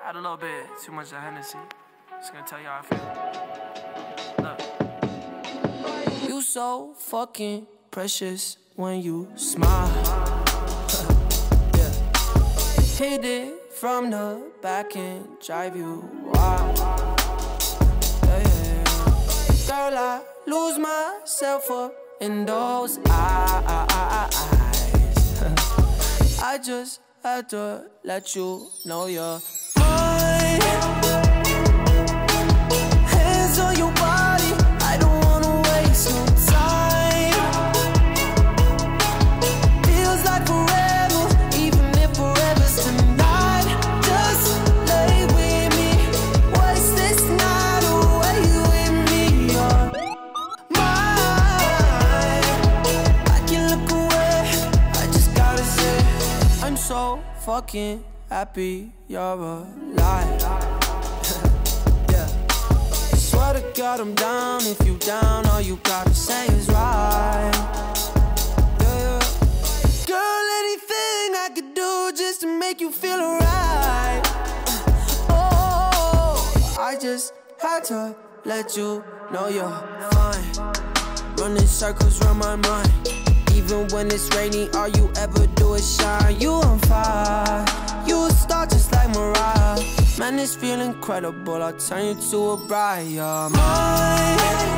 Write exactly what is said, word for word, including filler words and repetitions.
Had a little bit too much of Hennessy. Just gonna tell you how I feel. Look. You so fucking precious when you smile. Yeah. Hit it from the back and drive you wild. Yeah, yeah, yeah. Girl, I lose myself up in those eyes. I just had to let you know you're mine. Hands on your body, I don't wanna waste no time. Feels like forever, even if forever's tonight. Just lay with me, waste this night away with me. You're mine. I can look away, I just gotta say I'm so fucking happy you're alive. Yeah. Swear to God I'm down. If you down, all you gotta say is right. Yeah, yeah. Girl, anything I could do just to make you feel alright. Oh, I just had to let you know you're fine. Running circles around my mind. Even when it's rainy, all you ever do is shine. You on fire, you a star just like Mariah. Man, this feel incredible, I'll turn you to a bride. You're mine.